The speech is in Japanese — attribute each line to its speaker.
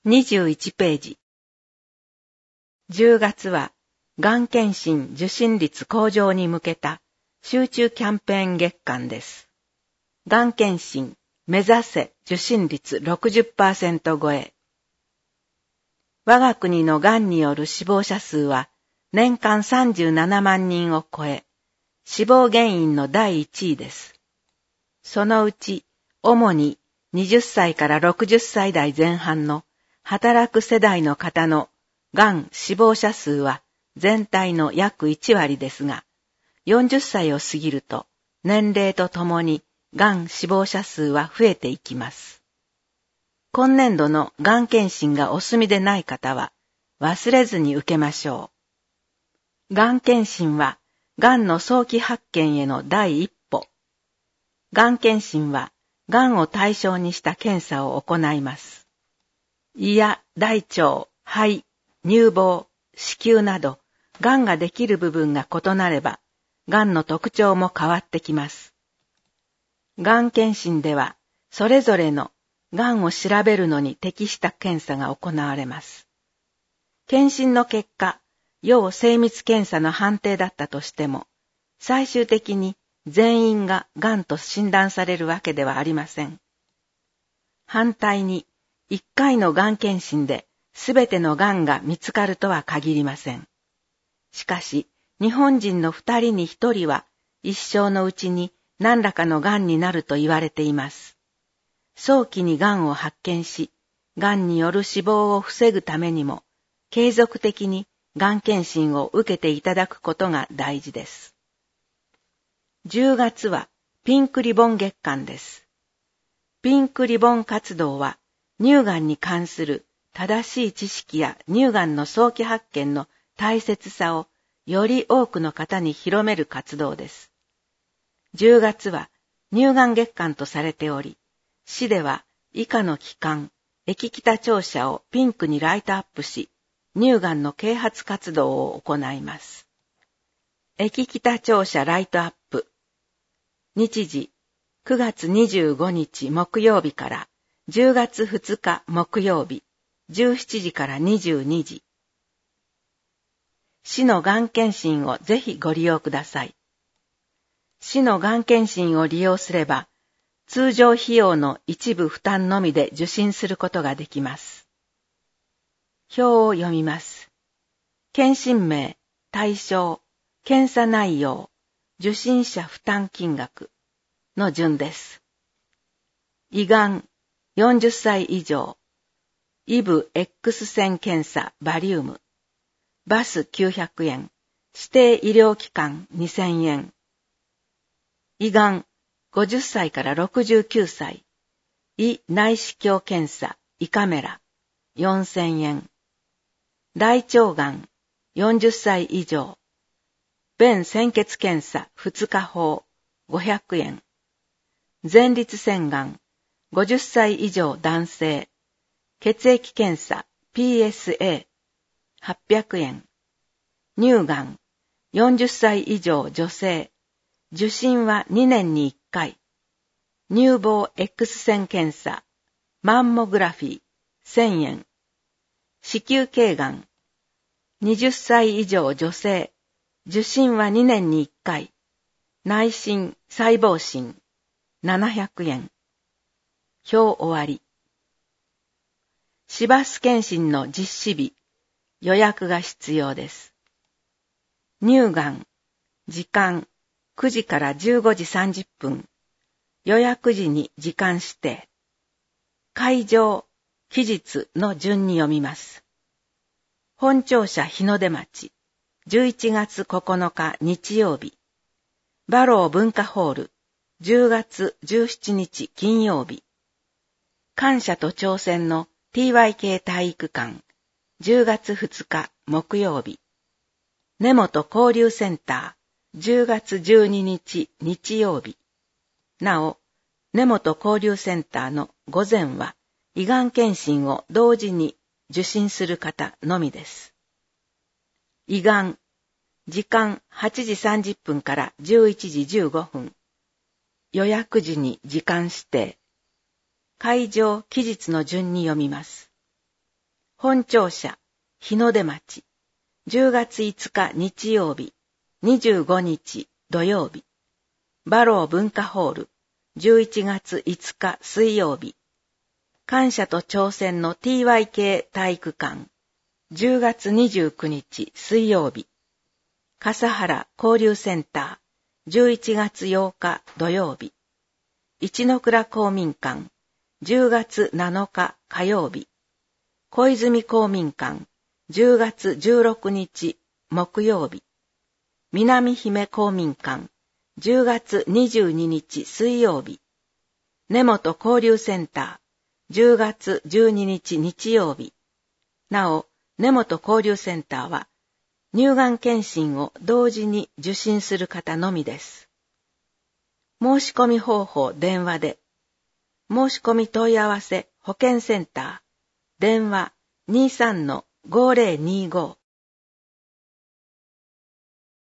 Speaker 1: 21ページ。10月は、がん検診受診率向上に向けた集中キャンペーン月間です。がん検診目指せ受診率 60% 超え。我が国のがんによる死亡者数は年間37万人を超え、死亡原因の第1位です。そのうち、主に20歳から60歳代前半の働く世代の方のがん死亡者数は全体の約1割ですが、40歳を過ぎると年齢とともにがん死亡者数は増えていきます。今年度のがん検診がお済みでない方は忘れずに受けましょう。がん検診はがんの早期発見への第一歩。がん検診はがんを対象にした検査を行います。胃や大腸、肺、乳房、子宮など、がんができる部分が異なれば、がんの特徴も変わってきます。がん検診では、それぞれのがんを調べるのに適した検査が行われます。検診の結果、要精密検査の判定だったとしても、最終的に全員ががんと診断されるわけではありません。反対に、1回のがん検診ですべてのがんが見つかるとは限りません。しかし、日本人の2人に1人は一生のうちに何らかのがんになると言われています。早期にがんを発見し、がんによる死亡を防ぐためにも、継続的にがん検診を受けていただくことが大事です。10月はピンクリボン月間です。ピンクリボン活動は乳がんに関する正しい知識や乳がんの早期発見の大切さをより多くの方に広める活動です。10月は乳がん月間とされており、市では以下の期間、液北庁舎をピンクにライトアップし、乳がんの啓発活動を行います。液北庁舎ライトアップ。日時、9月25日木曜日から10月2日木曜日、17時から22時。市のがん検診をぜひご利用ください。市のがん検診を利用すれば、通常費用の一部負担のみで受診することができます。表を読みます。検診名、対象、検査内容、受診者負担金額の順です。胃がん、40歳以上、イブ X 線検査バリウム、バス900円、指定医療機関2000円。胃がん、50歳から69歳、胃内視鏡検査、胃カメラ、4000円。大腸がん、40歳以上、便潜血検査2日法、500円。前立腺がん、50歳以上男性、血液検査 PSA、800円。乳がん、40歳以上女性、受診は2年に1回。乳房 X 線検査、マンモグラフィー、1000円。子宮頸がん、20歳以上女性、受診は2年に1回。内診、細胞診、700円。表終わり。市バス検診の実施日、予約が必要です。乳がん、時間、9時から15時30分。予約時に時間指定。会場、期日の順に読みます。本庁舎日の出町、11月9日日曜日。バロー文化ホール、10月17日金曜日。感謝と挑戦の TYK 体育館、10月2日木曜日。根本交流センター、10月12日日曜日。なお、根本交流センターの午前は、胃がん検診を同時に受診する方のみです。胃がん、時間8時30分から11時15分。予約時に時間指定。会場期日の順に読みます。 本庁舎、日の出町、10月5日日曜日、25日土曜日。バロー文化ホール、11月5日水曜日。感謝と挑戦の TYK 体育館、10月29日水曜日。笠原交流センター、11月8日土曜日。一ノ倉公民館、10月7日火曜日。小泉公民館、10月16日木曜日。南姫公民館、10月22日水曜日。根本交流センター、10月12日日曜日。なお、根本交流センターは、乳がん検診を同時に受診する方のみです。申し込み方法電話で。申し込み問い合わせ保健センター。電話 23-5025